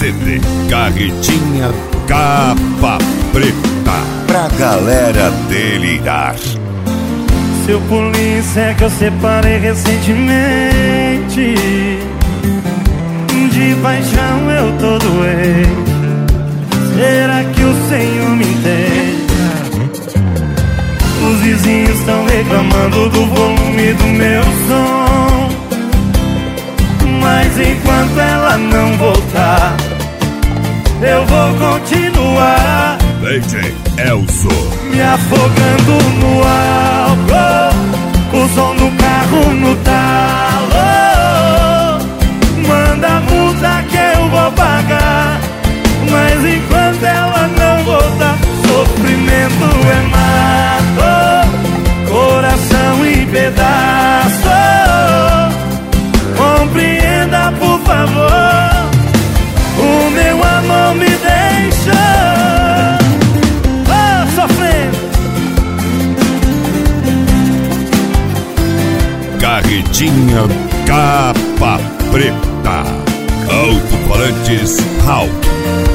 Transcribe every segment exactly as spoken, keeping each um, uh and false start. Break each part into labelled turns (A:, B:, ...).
A: C D Carretinha Capa Preta, pra galera delirar.
B: Seu polícia é que eu separei recentemente. De paixão eu tô doente. Será que o Senhor me entende? Os vizinhos estão reclamando do volume do meu som, mas enquanto ela não voltar, eu vou continuar
A: D J Elzo,
B: me afogando no álcool, o som do carro no talo. Manda a multa que eu vou pagar, mas enquanto ela não voltar, sofrimento é mato, coração em pedaço. Compreenda, por favor, o meu amor me deixa oh, sofrendo.
A: Carretinha Capa Preta, alto-falantes Hulk.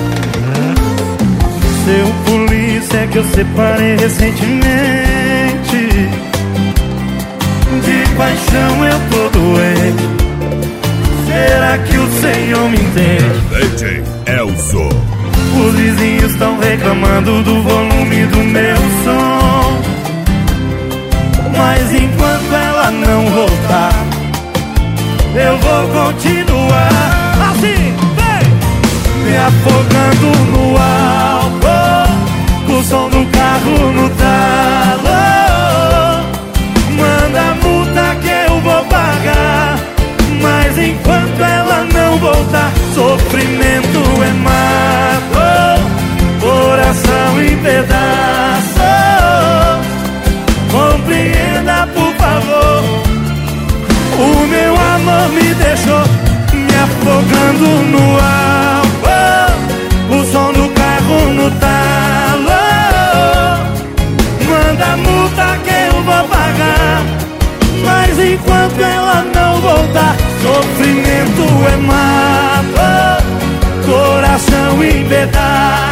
B: Seu polícia é que eu separei recentemente. De paixão eu tô doente. Será que o Senhor me entende?
A: D J Elzo,
B: Os vizinhos estão reclamando do volume do meu som, mas enquanto ela não voltar, eu vou continuar assim, vem! Me afogando no álcool, o som do carro no talo. Manda a multa que eu vou pagar, mas enquanto ela não voltar, sofrimento é mato, coração em pedaço. Compreenda, por favor, o meu amor me deixou me afogando no álcool, o som do carro no talo. Manda a multa que eu vou pagar, mas enquanto ela não voltar, sofrimento é mato, coração em pedaços.